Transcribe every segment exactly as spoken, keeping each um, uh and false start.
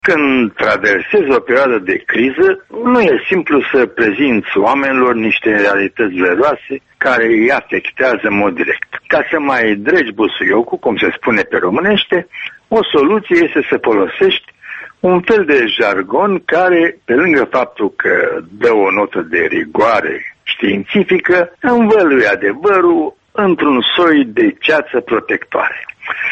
Când traversezi o perioadă de criză, nu e simplu să prezinți oamenilor niște realități dureroase care îi afectează în mod direct. Ca să mai dregi busuiocul, cum se spune pe românește, o soluție este să folosești un fel de jargon care, pe lângă faptul că dă o notă de rigoare științifică, învăluie adevărul într-un soi de ceață protectoare.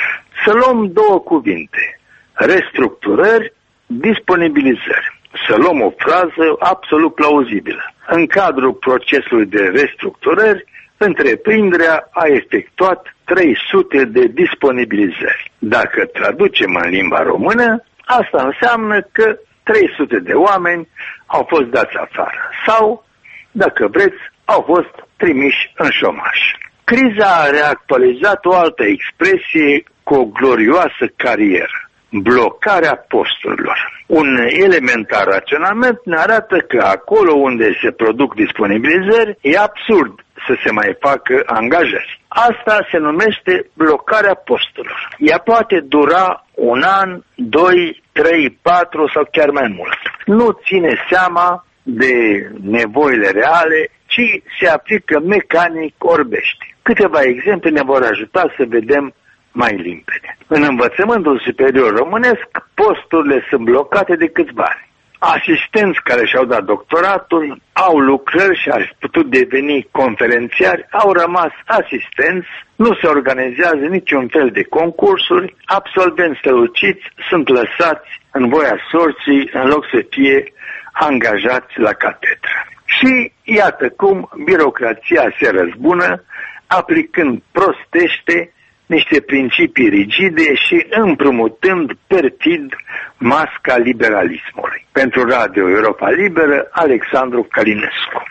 Să luăm două cuvinte: restructurări, disponibilizări. Să luăm o frază absolut plauzibilă. În cadrul procesului de restructurări, întreprinderea a efectuat trei sute de disponibilizări. Dacă traducem în limba română, asta înseamnă că trei sute de oameni au fost dați afară sau, dacă vreți, au fost trimiși în șomaj. Criza a reactualizat o altă expresie cu o glorioasă carieră: blocarea posturilor. Un elementar raționament ne arată că acolo unde se produc disponibilizări, e absurd să se mai facă angajări. Asta se numește blocarea posturilor. Ea poate dura un an, doi, trei, patru sau chiar mai mult. Nu ține seama de nevoile reale, ci se aplică mecanic orbește. Câteva exemple ne vor ajuta să vedem mai limpede. În învățământul superior românesc, posturile sunt blocate de câțiva ani. Asistenți care și-au dat doctoratul, au lucrări și ar putut deveni conferențiari, au rămas asistenți, nu se organizează niciun fel de concursuri, absolvenți străluciți sunt lăsați în voia sorții în loc să fie angajați la catedră. Și iată cum birocrația se răzbună, aplicând prostește niște principii rigide și împrumutând perfid masca liberalismului. Pentru Radio Europa Liberă, Alexandru Calinescu.